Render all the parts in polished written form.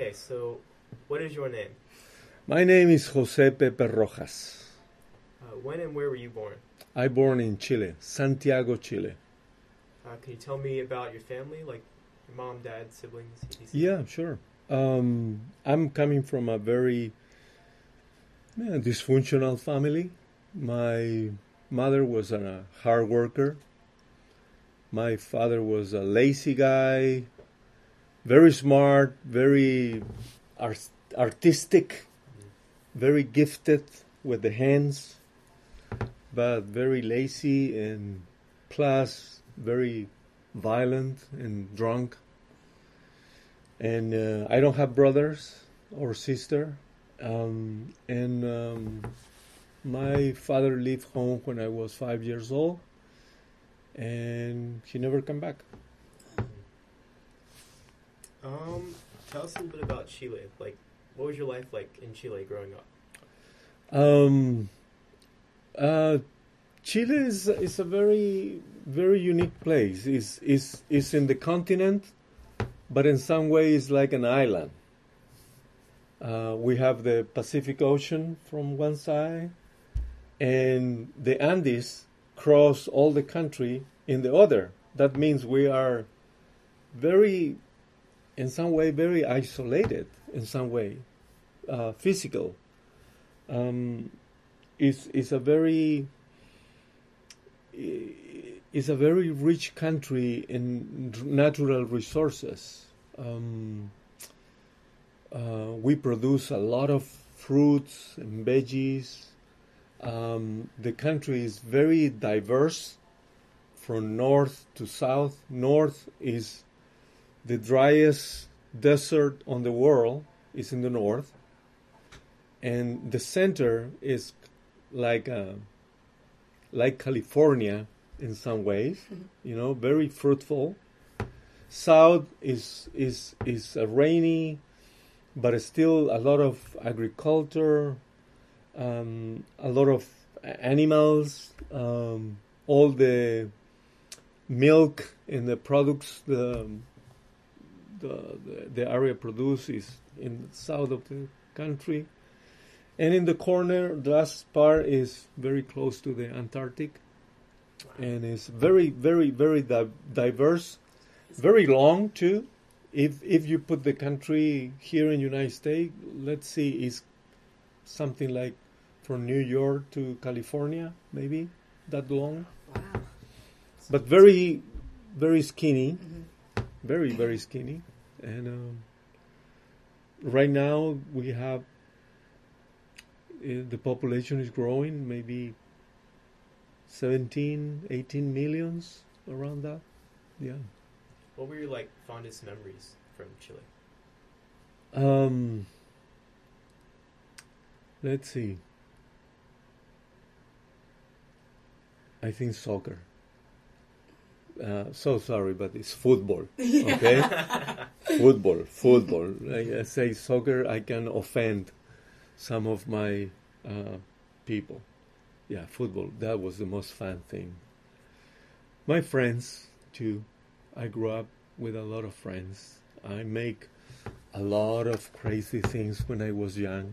Okay, so what is your name? My name is Jose Pepe Rojas. When and where were you born? I born in Chile, Santiago, Chile. Can you tell me about your family, like your mom, dad, siblings, etc.? Yeah, sure. I'm coming from a very dysfunctional family. My mother was a hard worker. My father was a lazy guy, very smart, very artistic, very gifted with the hands, but very lazy and plus very violent and drunk. And I don't have brothers or sister. My father left home when I was 5 years old, and he never come back. Tell us a little bit about Chile. Like, what was your life like in Chile growing up? Chile is a very very unique place. Is in the continent, but in some ways like an island. We have the Pacific Ocean from one side, and the Andes cross all the country in the other. That means we are very, in some way, very isolated. In some way, physical. Is a very is a very rich country in natural resources. We produce a lot of fruits and veggies. The country is very diverse from north to south. North is the driest desert on the world, is in the north. And the center is like California in some ways, very fruitful. South is rainy, but still a lot of agriculture, a lot of animals, all the milk and the products the area produces in the south of the country. And in the corner, the last part is very close to the Antarctic, and it's very, very, very diverse, very long too. If you put the country here in the United States, let's see, it's something like from New York to California, maybe that long. Wow. But very, very skinny, very, very skinny. And right now we have the population is growing, maybe 17, 18 millions, around that. Yeah. What were your fondest memories from Chile? Let's see. I think soccer. So sorry, but it's football. Okay, football. I say soccer, I can offend some of my people. Yeah, football. That was the most fun thing. My friends too. I grew up with a lot of friends. I make a lot of crazy things when I was young.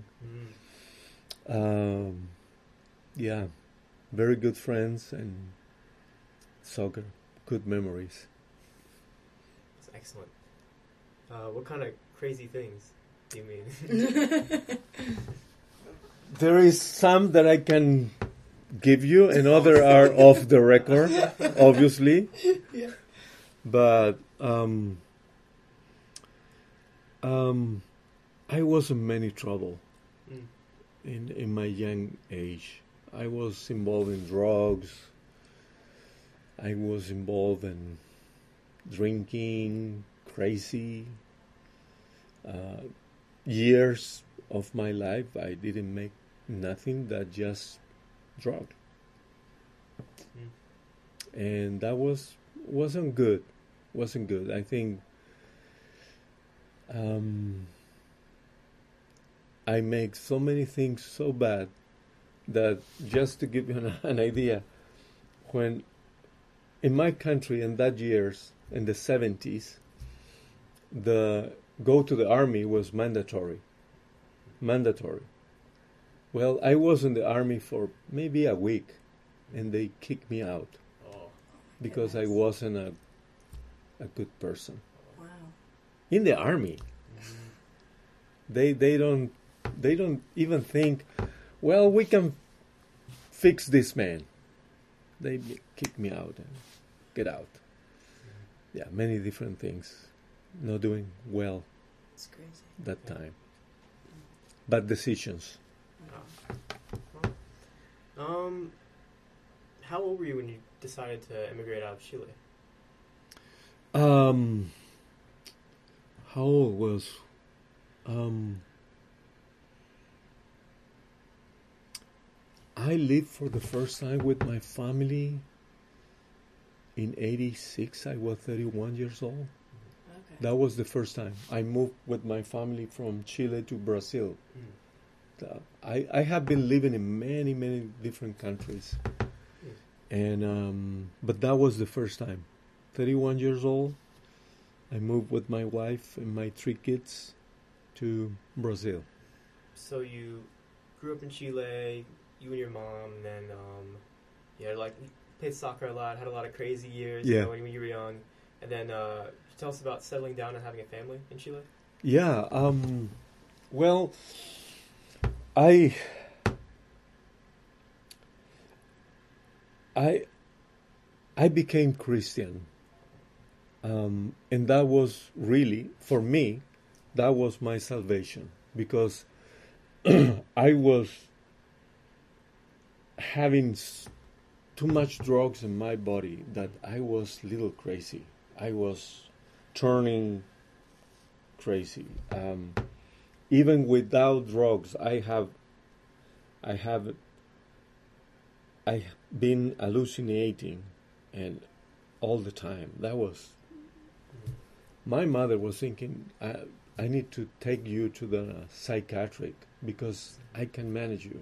Yeah, very good friends and soccer. Good memories. That's excellent. What kind of crazy things do you mean? There is some that I can give you, and other are off the record, obviously. Yeah. But I was in many trouble in my young age. I was involved in drugs. I was involved in drinking, crazy. Years of my life, I didn't make nothing that just drug. And that wasn't good. Wasn't good. I think I make so many things so bad that, just to give you an idea, when in my country in that years, in the 70s, the go to the army was mandatory. Mandatory. Well, I was in the army for maybe a week, and they kicked me out Oh. because I Goodness. wasn't a good person. Wow. In the army, they don't even think, well, we can fix this man. They kick me out and get out. Yeah, many different things. Not doing well It's crazy. that time. Bad decisions. How old were you when you decided to immigrate out of Chile? How old was? I lived for the first time with my family in '86. I was 31 years old. Okay. That was the first time. I moved with my family from Chile to Brazil. I have been living in many, many different countries. And but that was the first time. 31 years old. I moved with my wife and my 3 kids to Brazil. So you grew up in Chile, you and your mom, and then you played soccer a lot, had a lot of crazy years when you were young, and then tell us about settling down and having a family in Chile. Yeah. Well, I became Christian, and that was really, for me, that was my salvation, because I was having too much drugs in my body that I was a little crazy. I was turning crazy. Even without drugs, I have been hallucinating, and all the time. That was, my mother was thinking, I need to take you to the psychiatric because I can manage you.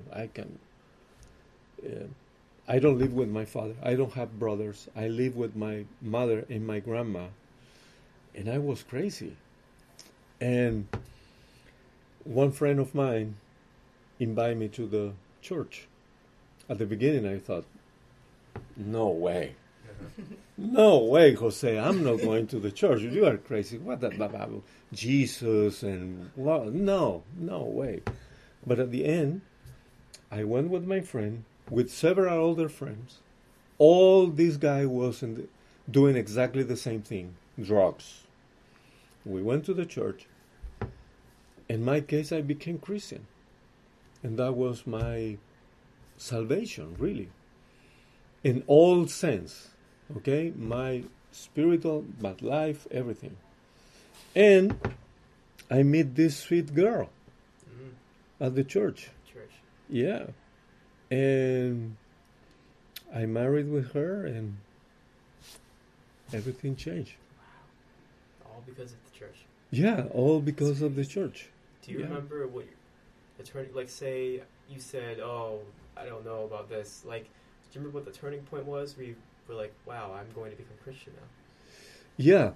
I don't live with my father. I don't have brothers. I live with my mother and my grandma, and I was crazy. And one friend of mine invited me to the church. At the beginning, I thought, no way. No way, Jose, I'm not going to the church. You are crazy. What the Jesus and no way. But at the end, I went with my friend, with several older friends. All this guy was doing exactly the same thing, drugs. We went to the church. In my case, I became Christian. And that was my salvation, really. In all sense. Okay? My spiritual, my life, everything. And I met this sweet girl at the church. Yeah. And I married with her, and everything changed. Wow. All because of the church. Yeah, all because of the church. Do you remember what the turning, like, say you said, oh, I don't know about this. Like, do you remember what the turning point was where you were like, wow, I'm going to become Christian now? Yeah.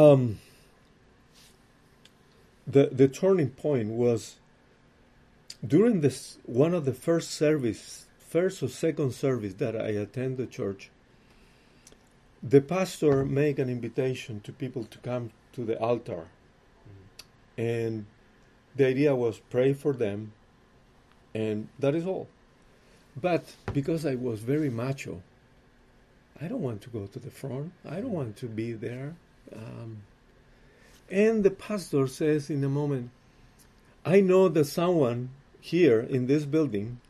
The turning point was during one of the first or second service that I attend the church. The pastor made an invitation to people to come to the altar, and the idea was pray for them, and that is all. But because I was very macho, I don't want to go to the front. I don't want to be there. And the pastor says in a moment, I know that someone here in this building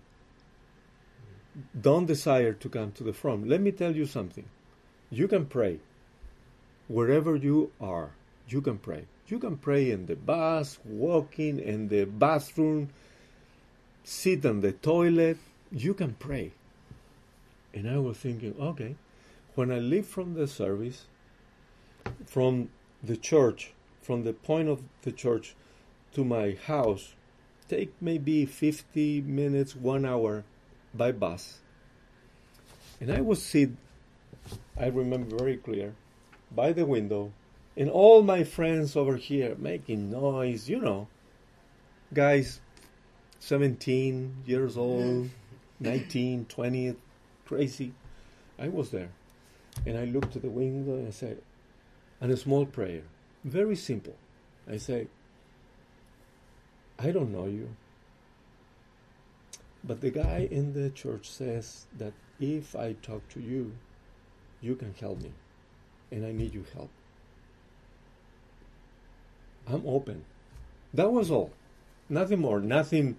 don't desire to come to the front. Let me tell you something. You can pray. Wherever you are, you can pray. You can pray in the bus, walking, in the bathroom, sit on the toilet. You can pray. And I was thinking, okay, when I leave from the service, from the church, from the point of the church to my house, take maybe 50 minutes, 1 hour by bus. And I would sit, I remember very clear, by the window And all my friends over here making noise, guys 17 years old, 19, 20, crazy. I was there. And I looked to the window and I said, and a small prayer, very simple. I say, I don't know you, but the guy in the church says that if I talk to you, you can help me, and I need your help. I'm open. That was all. Nothing more. Nothing.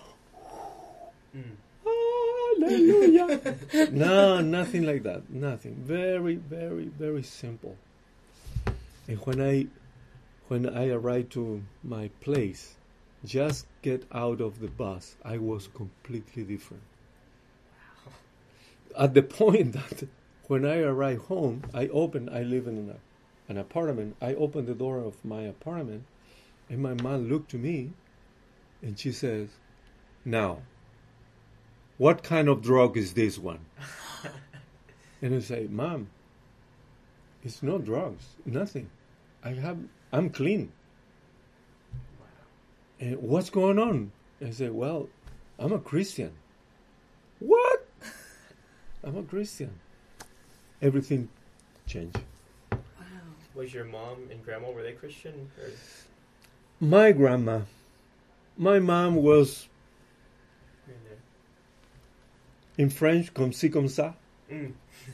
Hallelujah. No, nothing like that. Nothing. Very, very, very simple. And when I arrived to my place, just get out of the bus, I was completely different. Wow. At the point that when I arrived home, I live in an apartment. I opened the door of my apartment, and my mom looked to me, and she says, now, what kind of drug is this one? And I say, Mom, it's no drugs, nothing. I'm clean. Wow. And what's going on? I say, well, I'm a Christian. What? I'm a Christian. Everything changed. Wow. Was your mom and grandma, were they Christian? Or? My mom was in French, comme ci, comme ça. I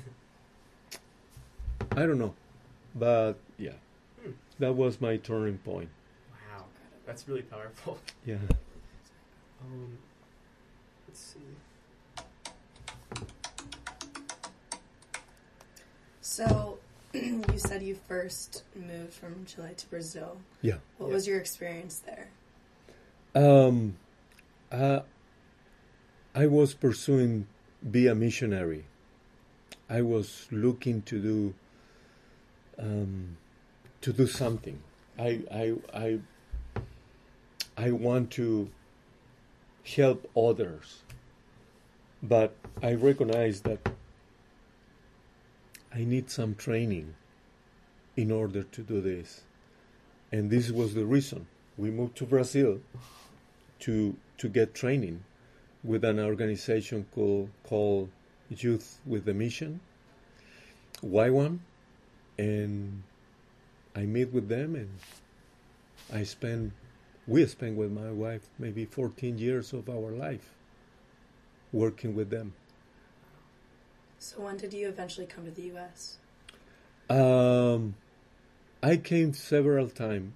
don't know. But yeah, that was my turning point. Wow, that's really powerful. Yeah. Let's see. So, you said you first moved from Chile to Brazil. Yeah. What was your experience there? I was pursuing be a missionary. I was looking to do something. I want to help others, but I recognize that I need some training in order to do this, and this was the reason we moved to Brazil to get training with an organization called Youth with a Mission, Y1, and I meet with them, and we spent with my wife maybe 14 years of our life working with them. So when did you eventually come to the U.S.? I came several times.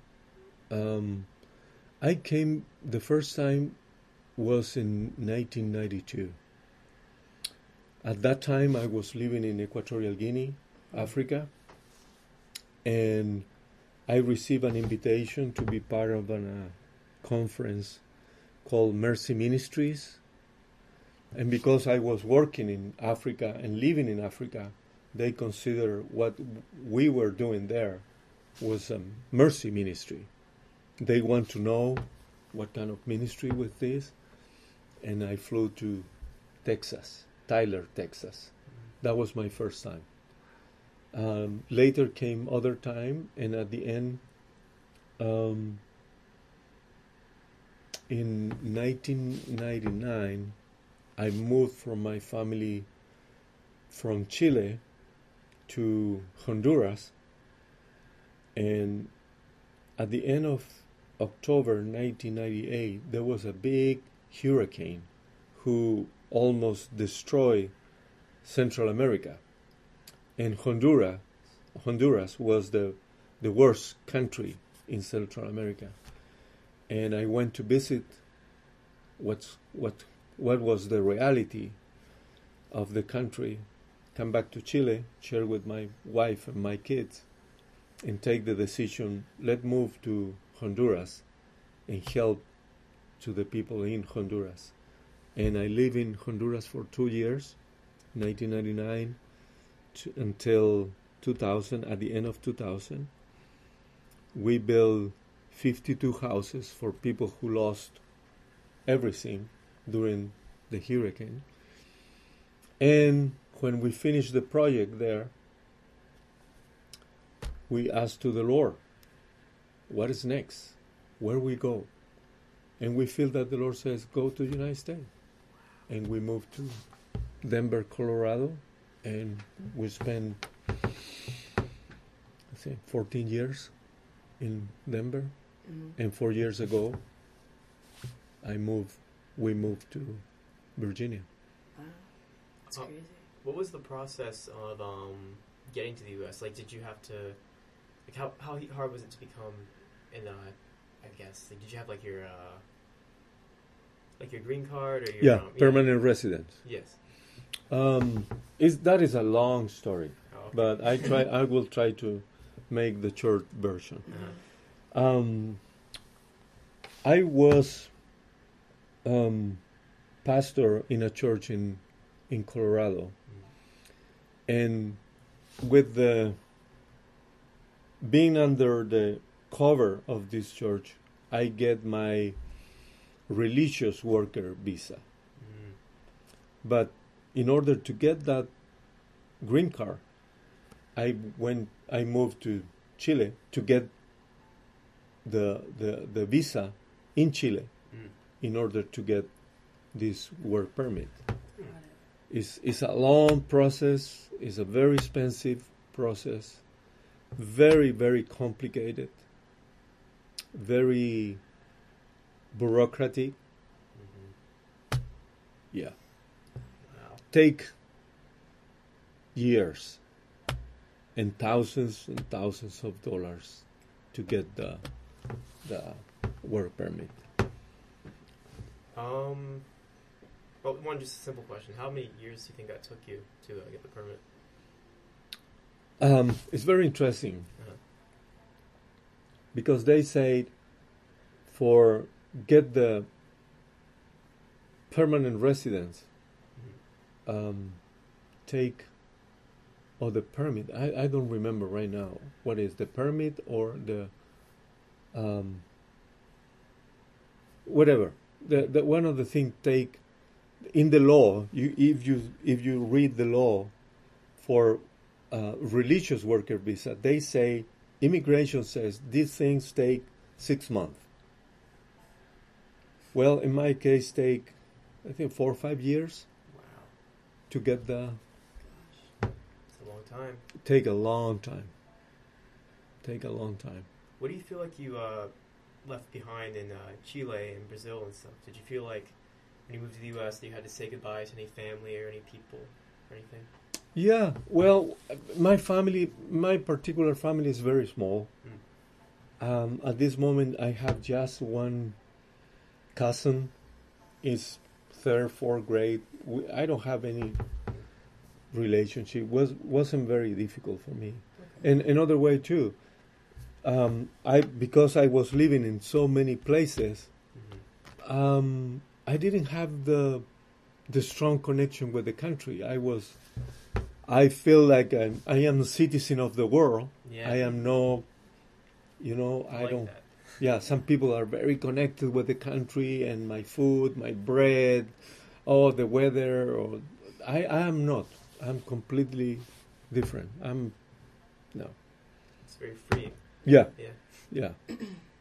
I came the first time was in 1992. At that time, I was living in Equatorial Guinea, Africa, and I received an invitation to be part of a conference called Mercy Ministries. And because I was working in Africa and living in Africa, they consider what we were doing there was a mercy ministry. They want to know what kind of ministry was this. And I flew to Texas, Tyler, Texas. That was my first time. Later came other time, and at the end, in 1999, I moved from my family from Chile to Honduras, and at the end of October 1998, there was a big hurricane who almost destroyed Central America, and Honduras was the worst country in Central America. And I went to visit what was the reality of the country, come back to Chile, share with my wife and my kids, and take the decision, let's move to Honduras and help to the people in Honduras. And I lived in Honduras for 2 years, 1999 until 2000. At the end of 2000, we built 52 houses for people who lost everything during the hurricane. And when we finished the project there, we ask to the Lord, what is next? Where we go? And we feel that the Lord says, go to the United States. And we moved to Denver, Colorado, and we spent, I think, 14 years in Denver. Mm-hmm. And 4 years ago, we moved to Virginia. Wow, that's crazy. What was the process of getting to the U.S.? Like, did you have to, like, how hard was it to become I guess, like, did you have, like, your green card or your... permanent residence. Yes. That is a long story, okay. but I will try to make the short version. Uh-huh. I was pastor in a church in Colorado, and with being under the cover of this church, I get my religious worker visa. But in order to get that green card, I moved to Chile to get the visa in Chile in order to get this work permit. It's a long process. It's a very expensive process. Very, very complicated. Very bureaucratic. Mm-hmm. Yeah. Wow. Take years and thousands of dollars to get the work permit. Well, just a simple question. How many years do you think that took you to get the permit? It's very interesting. Uh-huh. Because they say for get the permanent residence, take the permit. I don't remember right now what is the permit or the whatever. The one of the things take in the law. If you read the law for religious worker visa, they say immigration says these things take 6 months. Well, in my case, take I think 4 or 5 years. Wow. To get the. Gosh, it's a long time. Take a long time. Take a long time. What do you feel like you left behind in Chile and Brazil and stuff? Did you feel like when you moved to the U.S. that you had to say goodbye to any family or any people or anything? Yeah, well, my particular family is very small. At this moment, I have just one cousin. Is 3rd, 4th grade. I don't have any relationship. Wasn't very difficult for me. Okay. And another way too. Because I was living in so many places. I didn't have the strong connection with the country. I feel like I am a citizen of the world. Yeah. I am no, I don't. That. Yeah, some people are very connected with the country and my food, my bread, the weather. Or I am not. I'm completely different. No. It's very free. Yeah. Yeah. Yeah.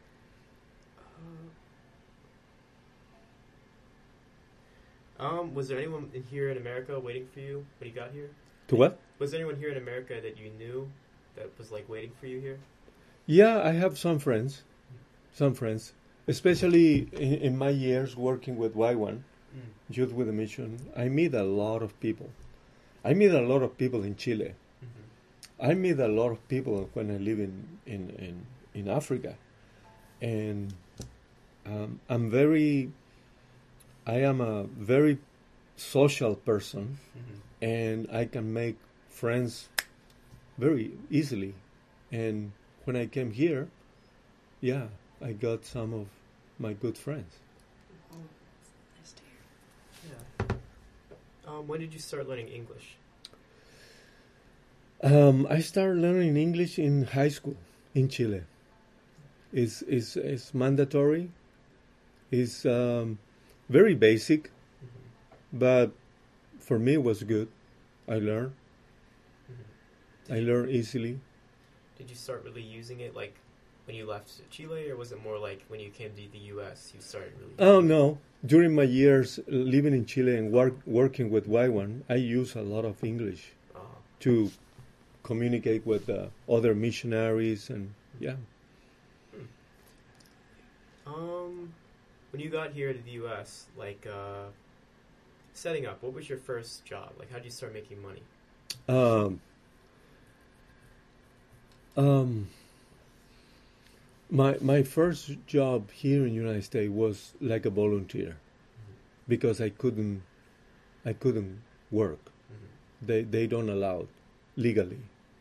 Was there anyone here in America waiting for you when you got here? To what? Was there anyone here in America that you knew that was like waiting for you here? Yeah, I have some friends, especially in my years working with Y1, Youth with a Mission. I meet a lot of people. I meet a lot of people in Chile. I meet a lot of people when I live in Africa, and I am a very social person, and I can make friends very easily. And when I came here, I got some of my good friends. Oh, nice to hear. Yeah. When did you start learning English? I started learning English in high school in Chile. It's mandatory. It's very basic, but for me it was good. I learned. I learned easily. did you start really using it, like when you left Chile, or was it more like when you came to the U.S. you started really? Oh no! During my years living in Chile and working with YWAM, I use a lot of English to communicate with other missionaries, and yeah. When you got here to the U.S., like setting up, what was your first job? Like, how did you start making money? My first job here in the United States was like a volunteer, because I couldn't work. They don't allow it legally,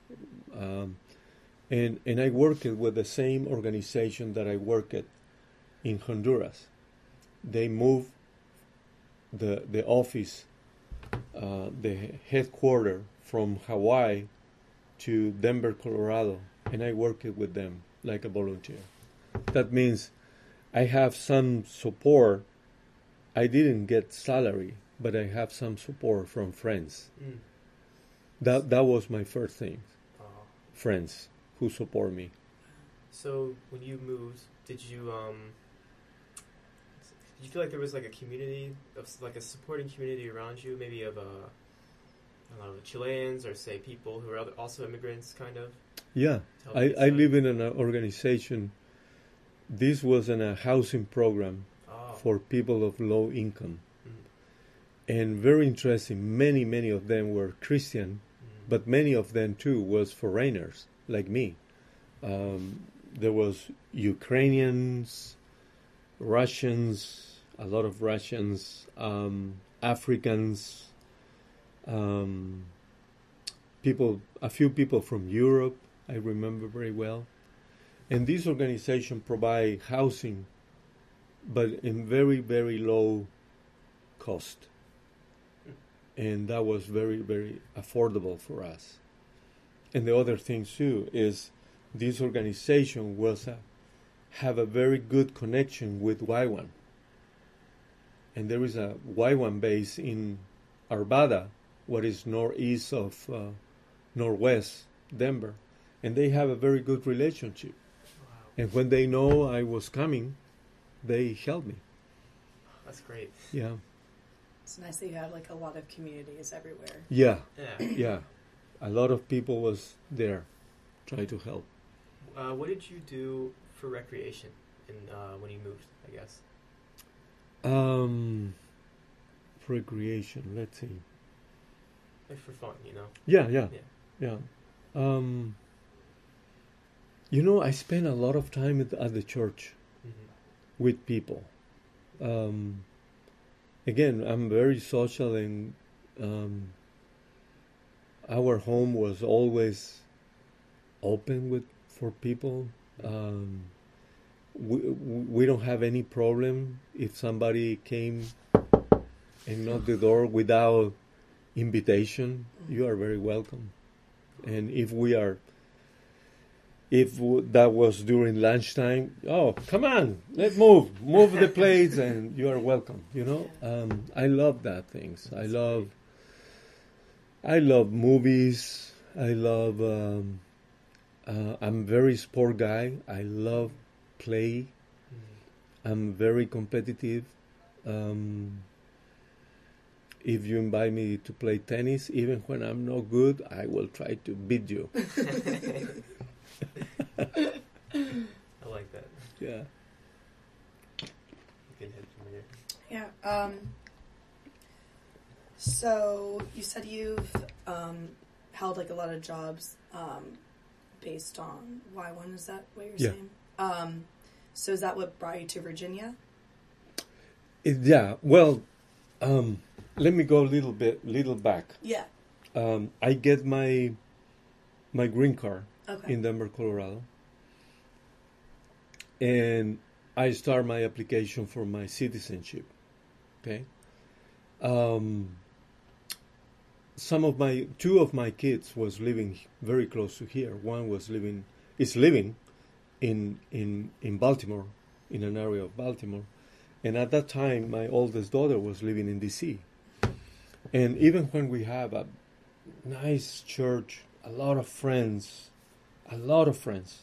and I worked with the same organization that I worked at in Honduras. They moved the office, the headquarters from Hawaii to Denver, Colorado, and I worked with them like a volunteer. That means I have some support. I didn't get salary, but I have some support from friends. That was my first thing. Friends who support me. So when you moved, did you feel like there was like a community, like a supporting community around you, maybe of I don't know, Chileans, or say people who are also immigrants, kind of? Yeah, I live in an organization. This was a housing program for people of low income. And very interesting, many of them were Christian, but many of them too was foreigners, like me. There was Ukrainians, Russians, a lot of Russians, Africans, a few people from Europe, I remember very well. And this organization provide housing, but in very, very low cost. And that was very, very affordable for us. And the other thing too is this organization have a very good connection with YWAM. And there is a YWAM base in Arvada, what is northeast of northwest Denver. And they have a very good relationship. Wow. And when they know I was coming, they helped me. That's great. Yeah. It's nice that you have like a lot of communities everywhere. Yeah. A lot of people was there trying to help. What did you do for recreation when you moved, I guess? Recreation, let's see. Like for fun, you know? Yeah. You know, I spent a lot of time at the church with people. Again, I'm very social, and our home was always open for people. We don't have any problem if somebody came and knocked the door without invitation. You are very welcome. And if that was during lunchtime, oh, come on, let's move the plates, and you are welcome. You know, I love that things. I love movies. I love. I'm very sport guy. I love play. I'm very competitive. If you invite me to play tennis, even when I'm not good, I will try to beat you. I like that. Yeah. You can head from here. Yeah. So you said you've held like a lot of jobs based on Y1. Is that what you're saying? So is that what brought you to Virginia? Yeah. Well, let me go a little back. Yeah. I get my green card okay. in Denver, Colorado, and I start my application for my citizenship. Okay. Two of my kids was living very close to here. One is living in Baltimore, in an area of Baltimore. And at that time, my oldest daughter was living in D.C. And even when we have a nice church, a lot of friends, a lot of friends.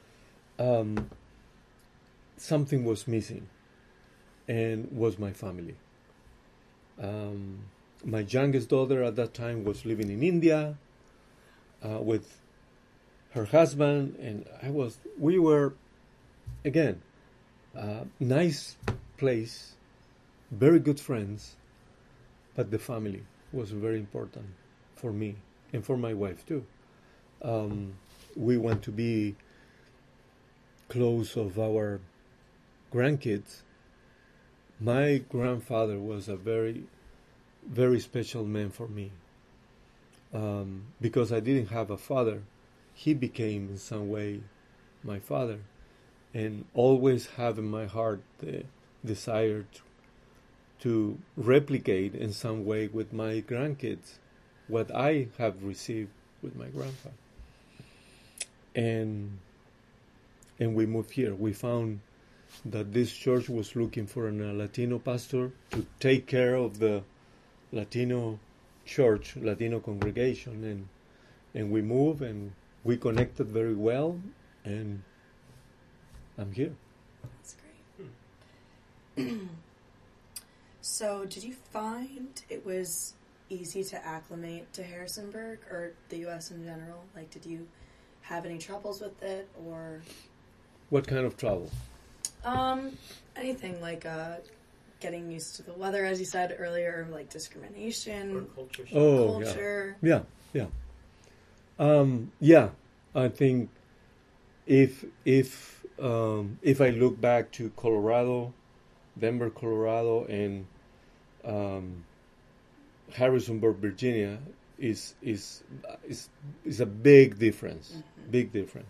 Something was missing, and was my family. My youngest daughter at that time was living in India with her husband, and we were, again, nice place, very good friends, but the family was very important for me and for my wife too. We want to be close of our grandkids. My grandfather was a very, very special man for me. Because I didn't have a father, he became in some way my father, and always have in my heart the desire to replicate in some way with my grandkids what I have received with my grandfather. And we moved here. We found that this church was looking for a Latino pastor to take care of the Latino church, Latino congregation, and we moved, and we connected very well, and I'm here. That's great. So, did you find it was easy to acclimate to Harrisonburg or the U.S. in general? Like, did you have any troubles with it, or what kind of trouble? Anything like getting used to the weather, as you said earlier, like discrimination or culture. Culture. Yeah. Yeah. I think if I look back to Colorado, Denver, Colorado, and Harrisonburg, Virginia, is a big difference. Mm-hmm. Big difference.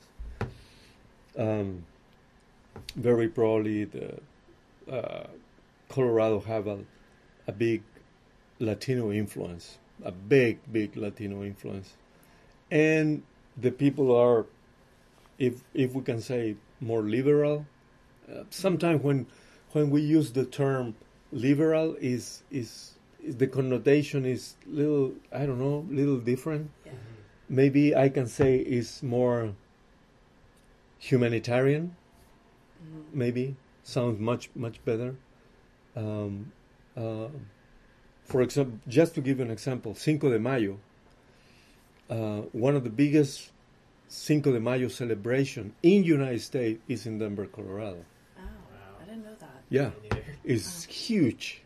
Very probably the Colorado have a big Latino influence, a big Latino influence, and the people are, if we can say, more liberal. Sometimes when we use the term liberal, is the connotation is little different. Yeah. Maybe I can say it's more humanitarian. Mm-hmm. Maybe sounds much better. For example, just to give you an example, Cinco de Mayo, one of the biggest Cinco de Mayo celebration in United States is in Denver, Colorado. Oh, wow. I didn't know that. Yeah, it's huge.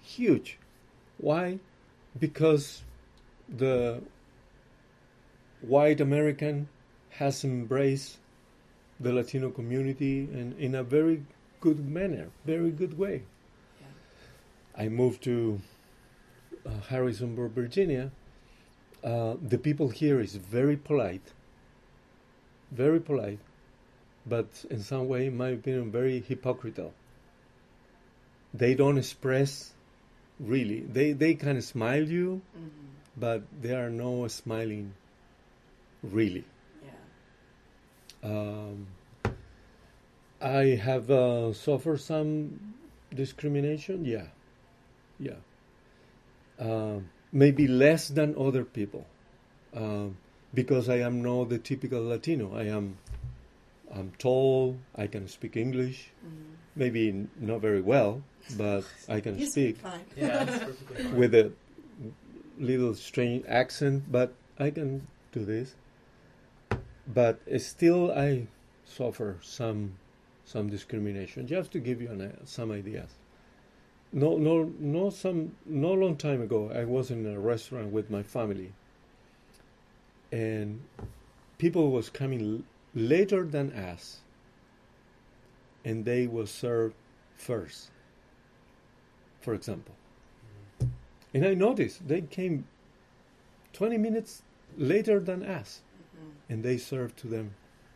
Why? Because the white American has embraced the Latino community and in a very good manner, very good way. Yeah. I moved to Harrisonburg, Virginia. The people here is very polite, but in some way, in my opinion, very hypocritical. They don't express really. They kind of smile you, mm-hmm. but there are no smiling really. Yeah. I have suffered some discrimination. Yeah. Maybe less than other people, because I am not the typical Latino. I'm tall. I can speak English. Mm-hmm. Maybe not very well, but I can speak. Fine. Yeah, that's perfectly fine. With a little strange accent, but I can do this. But still, I suffer some discrimination. Just to give you some ideas. No long time ago, I was in a restaurant with my family, and people was coming later than us, and they were served first, for example. Mm-hmm. And I noticed they came 20 minutes later than us, mm-hmm. and they served to them.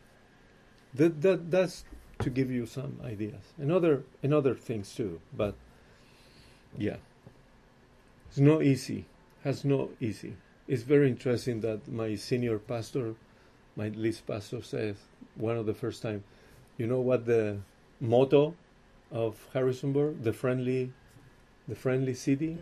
That's to give you some ideas, and other things too, but. Yeah, it's not easy. It's very interesting that my senior pastor, my lead pastor, says one of the first time, you know what the motto of Harrisonburg, the friendly city?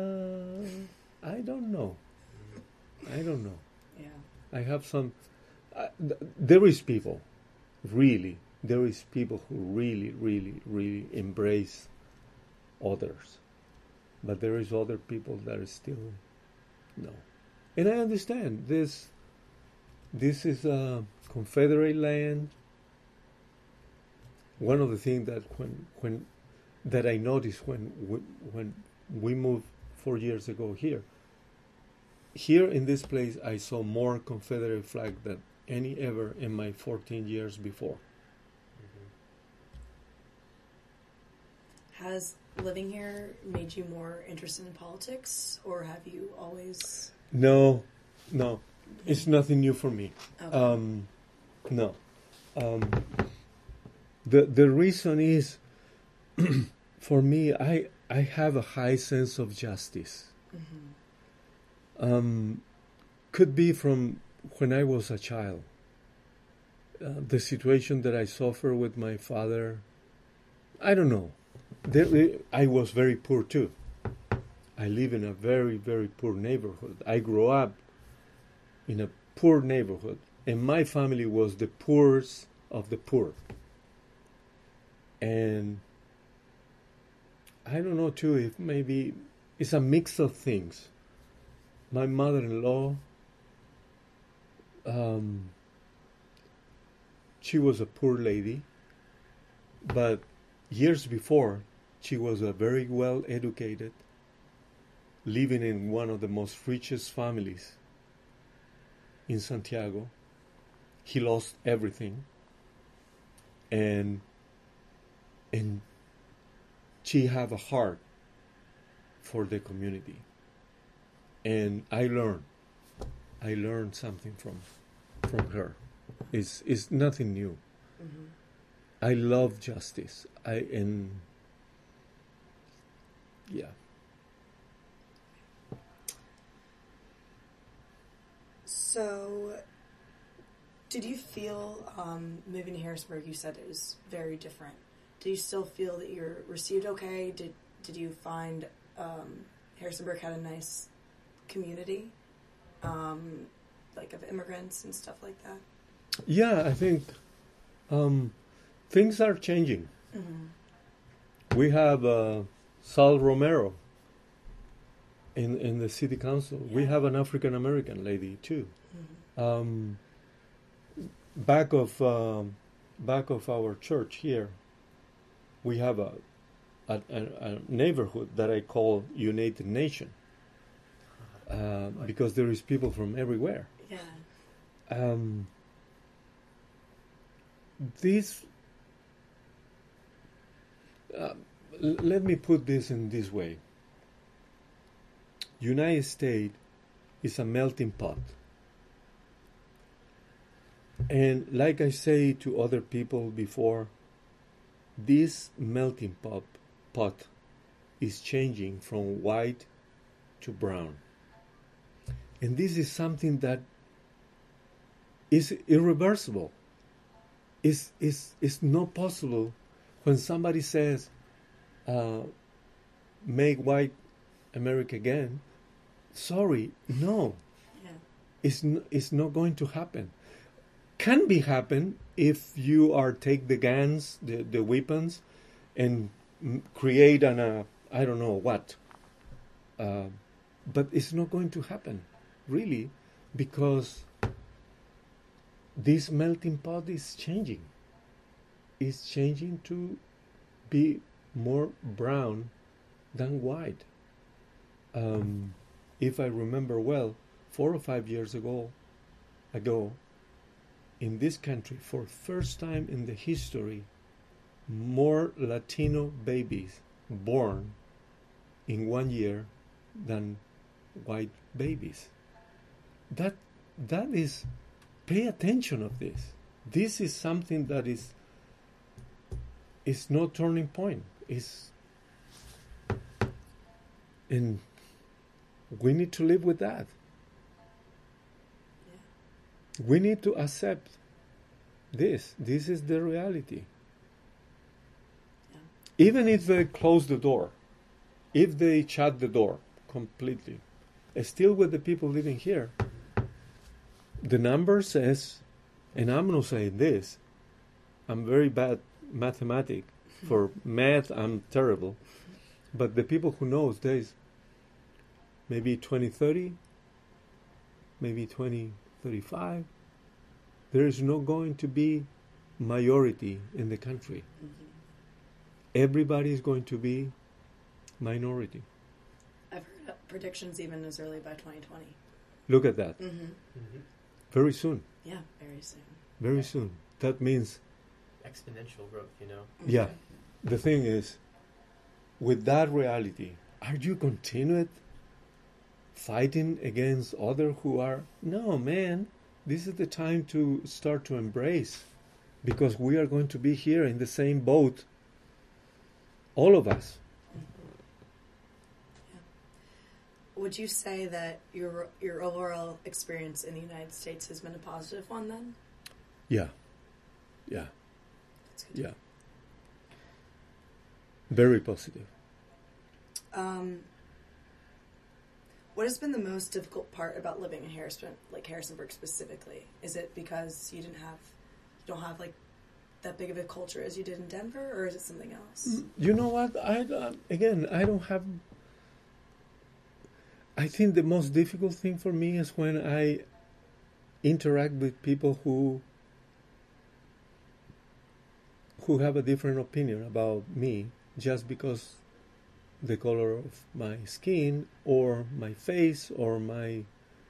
Mm-hmm. I don't know. Yeah. I have some there is people, really, there is people who really, really, really embrace others. But there is other people that are still, no. And I understand this is a Confederate land. One of the things that when that I noticed when we moved 4 years ago here in this place, I saw more Confederate flag than any ever in my 14 years before. Mm-hmm. Has living here made you more interested in politics, or have you always? No, it's nothing new for me. Okay. No, the reason is, for me, I have a high sense of justice. Mm-hmm. Could be from when I was a child. The situation that I suffered with my father, I don't know. I was very poor too. I live in a very, very poor neighborhood. I grew up in a poor neighborhood, and my family was the poorest of the poor. And I don't know too if maybe it's a mix of things. My mother-in-law, she was a poor lady, but years before, she was a very well educated, living in one of the most richest families in Santiago. He lost everything, and she have a heart for the community. And I learned something from her. It's nothing new. Mm-hmm. I love justice. Yeah. So, did you feel moving to Harrisonburg? You said it was very different. Do you still feel that you're received okay? Did you find Harrisonburg had a nice community, like of immigrants and stuff like that? Yeah, I think things are changing. Mm-hmm. We have Sal Romero in the city council. Yeah. We have an African American lady too. Mm-hmm. Back of our church here, we have a neighborhood that I call United Nation, because there is people from everywhere. Yeah. Let me put this in this way. United States is a melting pot. And like I say to other people before, this melting pot is changing from white to brown. And this is something that is irreversible. It's not possible when somebody says, make white America again. Sorry, no. Yeah. It's not going to happen. Can be happen if you take the guns, the weapons, and create I don't know what. But it's not going to happen, really, because this melting pot is changing. It's changing to be more brown than white. If I remember well, 4 or 5 years ago, in this country, for first time in the history, more Latino babies born in 1 year than white babies. That is, pay attention of this. This is something that is no turning point. And we need to live with that. Yeah. We need to accept this. This is the reality. Yeah. Even if they close the door, if they shut the door completely, still with the people living here, the number says And I'm not saying this. I'm very bad mathematic. For math, I'm terrible. But the people who knows there's maybe 2030, maybe 2035, there is not going to be majority in the country. Mm-hmm. Everybody is going to be minority. I've heard predictions even as early by 2020. Look at that. Mm-hmm. Mm-hmm. Very soon. Yeah, very soon. Very soon. That means, Exponential growth, you know. yeah. The thing is, with that reality, are you continued fighting against others who are? No, man. This is the time to start to embrace, because we are going to be here in the same boat, all of us. Would you say that your overall experience in the United States has been a positive one then? Yeah. Yeah. That's good. Yeah. Very positive. What has been the most difficult part about living in Harrisonburg specifically? Is it because you don't have like that big of a culture as you did in Denver, or is it something else? You know what? I don't have. I think the most difficult thing for me is when I interact with people who have a different opinion about me just because the color of my skin or my face or my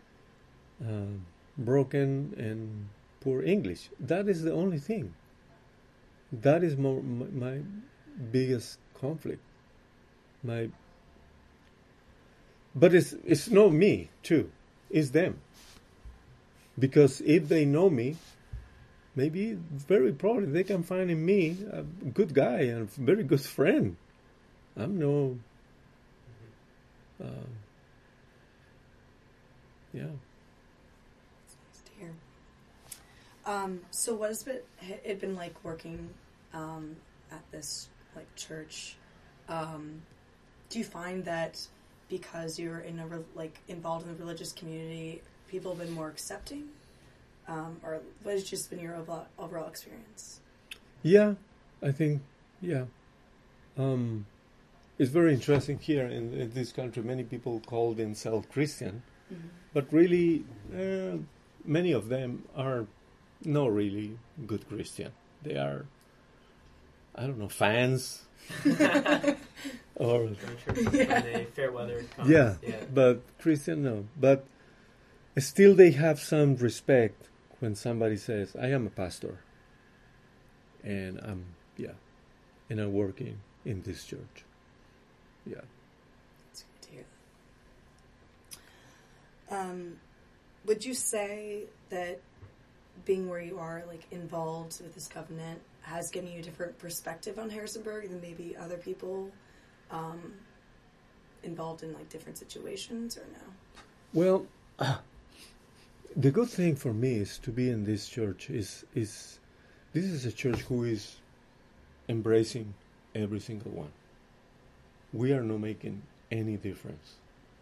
broken and poor English. That is the only thing. That is my biggest conflict. But it's not me too. It's them. Because if they know me, maybe very probably they can find in me a good guy and a very good friend. I'm no. Yeah. It's nice to hear. So what has it been like working at this like church? Do you find that because you're involved in the religious community, people have been more accepting? Or what has just been your overall experience? Yeah, I think, yeah. It's very interesting here in this country. Many people call themselves Christian, but really, many of them are not really good Christian. They are, I don't know, fans. Or Fair weather comes. Yeah, but Christian, no. But still they have some respect when somebody says, I am a pastor, and I'm working in this church. Yeah. It's good to hear that. Would you say that being where you are, like involved with this covenant, has given you a different perspective on Harrisonburg than maybe other people involved in like different situations, or no? Well, the good thing for me is to be in this church is this is a church who is embracing every single one. We are not making any difference.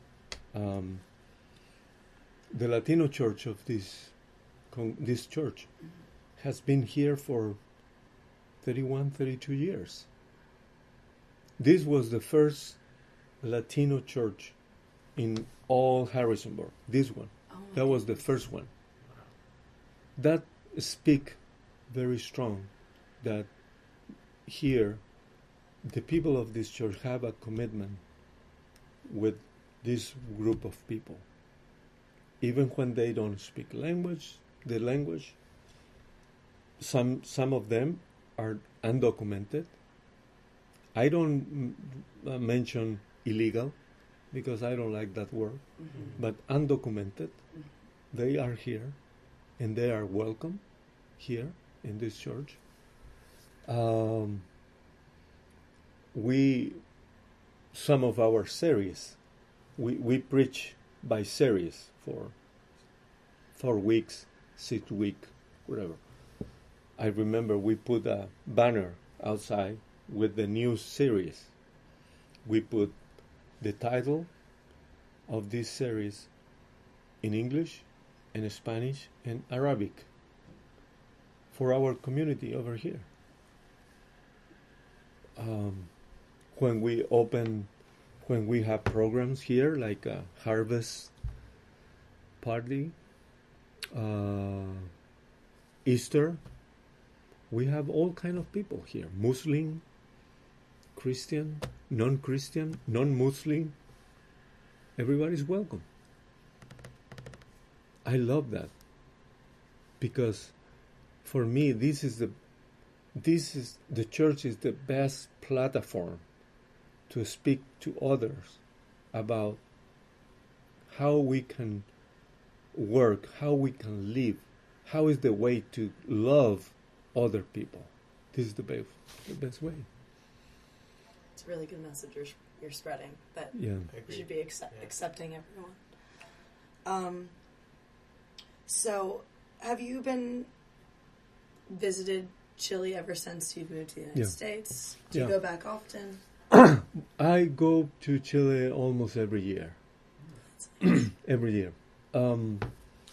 The Latino church of this church has been here for 31, 32 years. This was the first Latino church in all Harrisonburg. This one. That was the first one. That speak very strong that here the people of this church have a commitment with this group of people. Even when they don't speak the language, some of them are undocumented. I don't mention illegal because I don't like that word, but undocumented. They are here and they are welcome here in this church. Some of our series, we preach by series for 4 weeks, 6 weeks, whatever. I remember we put a banner outside with the new series. We put the title of this series in English, in Spanish, and Arabic. for our community over here. When we have programs here, like a harvest party, Easter, we have all kind of people here. Muslim, Christian, non-Christian, non-Muslim. Everybody's welcome. I love that, because for me the church is the best platform to speak to others about how we can work, how we can live, how is the way to love other people. This is the best way. It's a really good message you're spreading, that you should be accepting everyone. So, have you been visited Chile ever since you've moved to the United States? Do you go back often? I go to Chile almost every year. Every year. In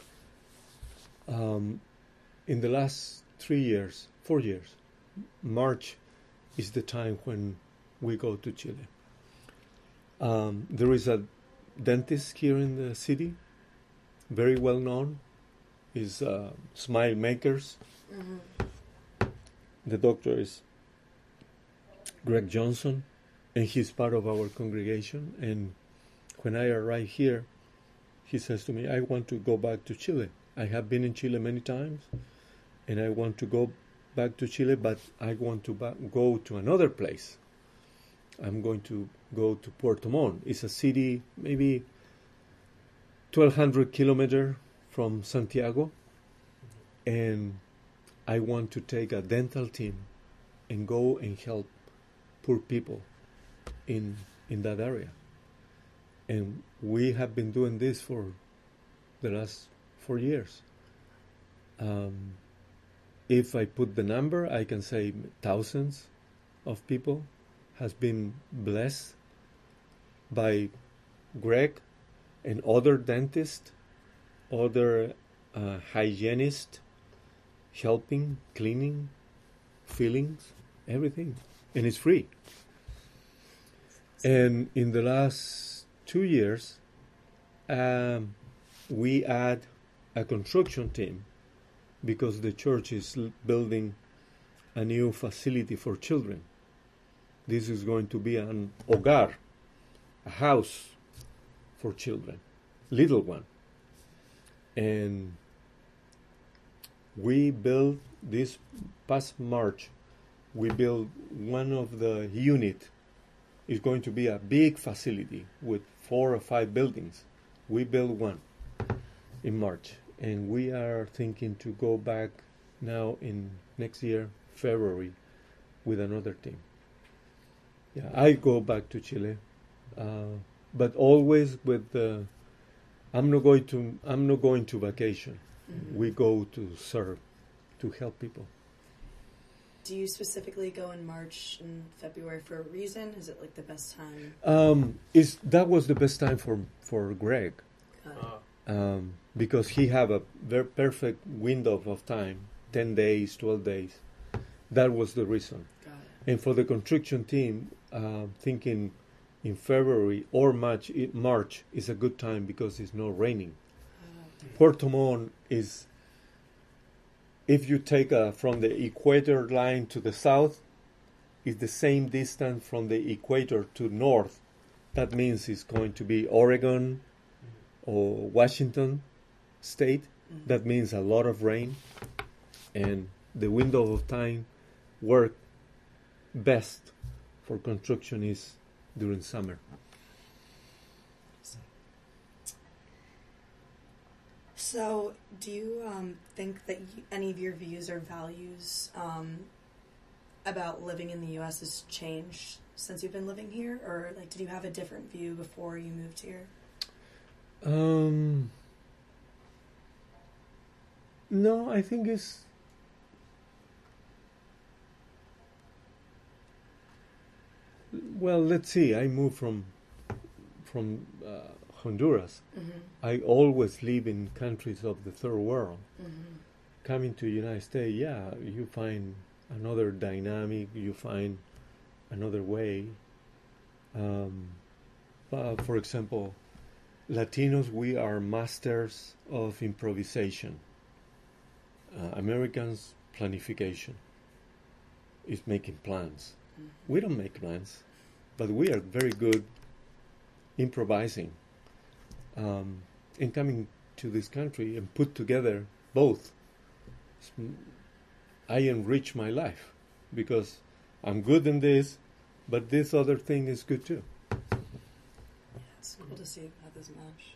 the last 4 years, March is the time when we go to Chile. There is a dentist here in the city, very well known. Is Smile Makers. Mm-hmm. The doctor is Greg Johnson, and he's part of our congregation. And when I arrive here, he says to me, I want to go back to Chile. I have been in Chile many times, and I want to go back to Chile, but I want to go to another place. I'm going to go to Puerto Montt. It's a city maybe 1,200 kilometers from Santiago, and I want to take a dental team and go and help poor people in that area. And we have been doing this for the last 4 years. If I put the number, I can say thousands of people has been blessed by Greg and other dentists, other hygienists, helping, cleaning, fillings, everything. And it's free. And in the last 2 years, we add a construction team because the church is building a new facility for children. This is going to be an hogar, a house for children, little one. And we built this past March, we built one of the unit. It's going to be a big facility with 4 or 5 buildings. We built one in March, and we are thinking to go back now in next year, February, with another team. Yeah, I go back to Chile, but always with I'm not going to vacation. Mm-hmm. We go to serve, to help people. Do you specifically go in March and February for a reason? Is it like the best time? That was the best time for Greg, because he have a very perfect window of time, 10 days, 12 days. That was the reason. Got it. And for the construction team, thinking in February or March is a good time because it's not raining. Puerto Montt is, if you take from the equator line to the south, is the same distance from the equator to north. That means it's going to be Oregon or Washington state. Mm-hmm. That means a lot of rain, and the window of time work best for construction is during summer. So, do you think that any of your views or values about living in the U.S. has changed since you've been living here? Or, like, did you have a different view before you moved here? No, I think it's... Well, let's see. I moved from Honduras. Mm-hmm. I always live in countries of the third world, mm-hmm. coming to the United States, you find another dynamic, you find another way. For example, Latinos, we are masters of improvisation. Americans, planification. Is making plans. Mm-hmm. We don't make plans, but we are very good improvising. And coming to this country and put together both, I enrich my life because I'm good in this, but this other thing is good too. Yeah, it's cool to see how this match.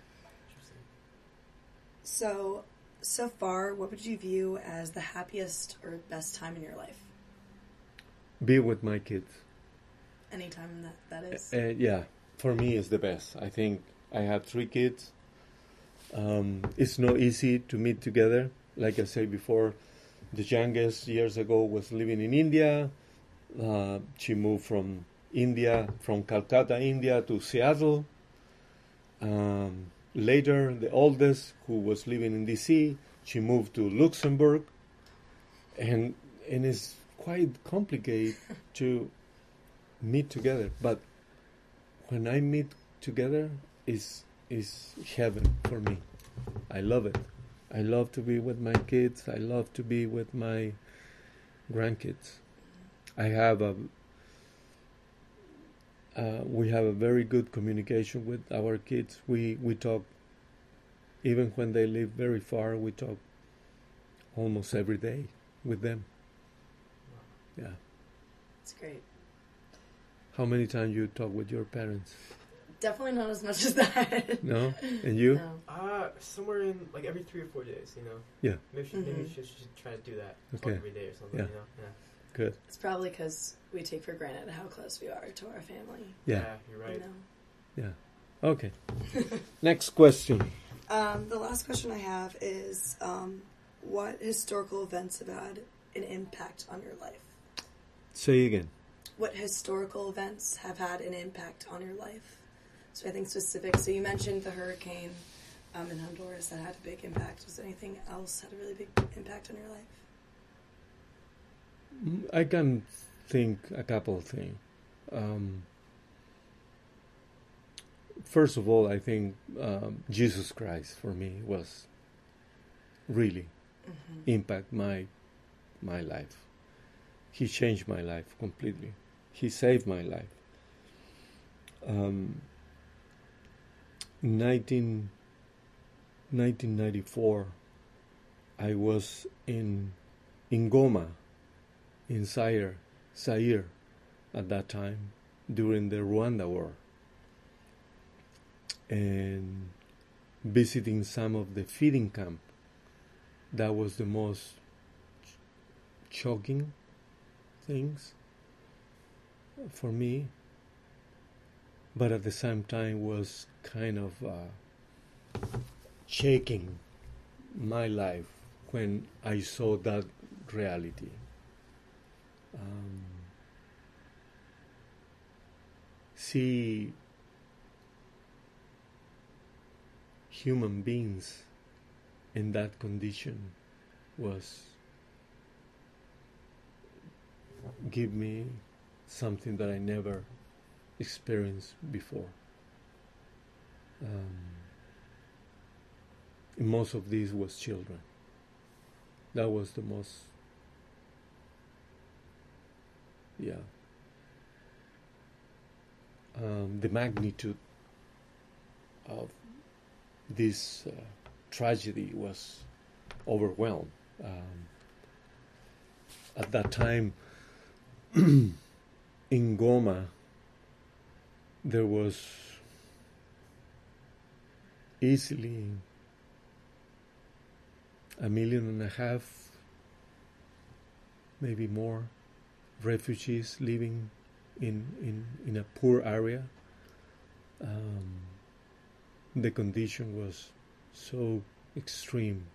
So far, what would you view as the happiest or best time in your life? Be with my kids. Anytime that is? Yeah, for me it's the best. I think I have 3 kids. It's not easy to meet together. Like I said before, the youngest years ago was living in India. She moved from Calcutta, India to Seattle. Later, the oldest, who was living in D.C., she moved to Luxembourg. And it's quite complicated to meet together. But when I meet together, is heaven for me. I love it. I love to be with my kids. I love to be with my grandkids. We have a very good communication with our kids. We talk, even when they live very far, we talk almost every day with them. Yeah. That's great. How many times you talk with your parents? Definitely not as much as that. No? And you? No. Somewhere in like every 3 or 4 days, you know. Yeah. Maybe she should try to do that. Okay. Talk every day or something, Yeah. you know. Yeah. Good. It's probably because we take for granted how close we are to our family. Yeah. You're right. You know? Yeah. Okay. Next question. The last question I have is, what historical events have had an impact on your life? Say again. What historical events have had an impact on your life? So I think specific. So you mentioned the hurricane in Honduras that had a big impact. Was there anything else that had a really big impact on your life? I can think a couple of things. First of all, I think Jesus Christ for me was really impact my life. He changed my life completely. He saved my life. 1994, I was in Goma, in Zaire at that time, during the Rwanda war, and visiting some of the feeding camp. That was the most shocking things for me, but at the same time was kind of shaking my life when I saw that reality. See human beings in that condition was give me something that I never experienced before. Most of these was children. That was the most, the magnitude of this tragedy was overwhelmed. At that time, in Goma, there was easily 1.5 million, maybe more, refugees living in a poor area. The condition was so extreme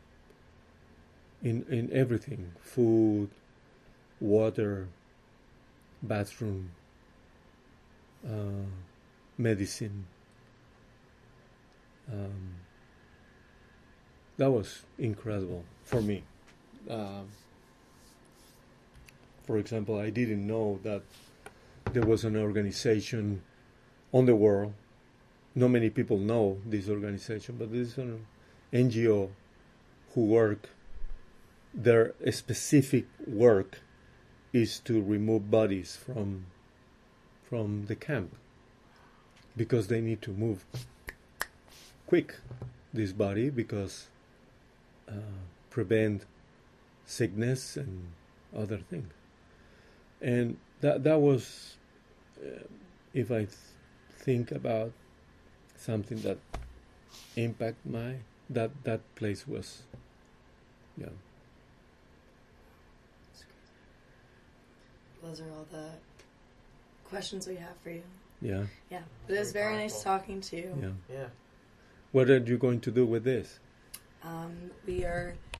in everything: food, water, bathroom, medicine. That was incredible for me. for example, I didn't know that there was an organization on the world. Not many people know this organization, but this is an NGO who work. Their specific work is to remove bodies from the camp because they need to move quick this body because prevent sickness and other things. And that was, if I think about something that impact that place was, yeah. Those are all the questions we have for you. Yeah. Yeah. But it was very nice talking to you. Yeah. Yeah. What are you going to do with this? We are